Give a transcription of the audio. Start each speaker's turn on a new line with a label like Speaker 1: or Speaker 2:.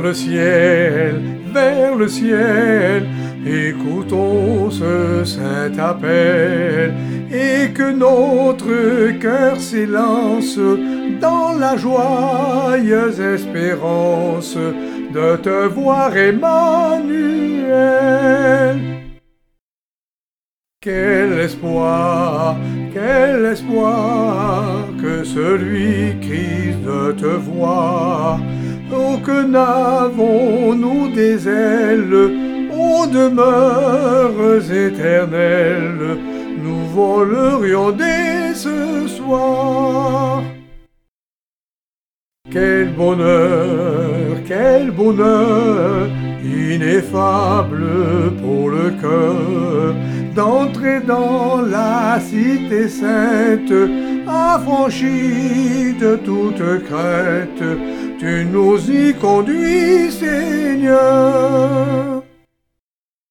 Speaker 1: vers le ciel, écoutons ce saint appel, et que notre cœur s'élance dans la joyeuse espérance de te voir, Emmanuel. Quel espoir que celui Christ de te voir. Oh, que n'avons-nous des ailes aux demeures éternelles, nous volerions dès ce soir. Quel bonheur ineffable pour le cœur, d'entrer dans la cité sainte, affranchis de toute crainte. Tu nous y conduis, Seigneur.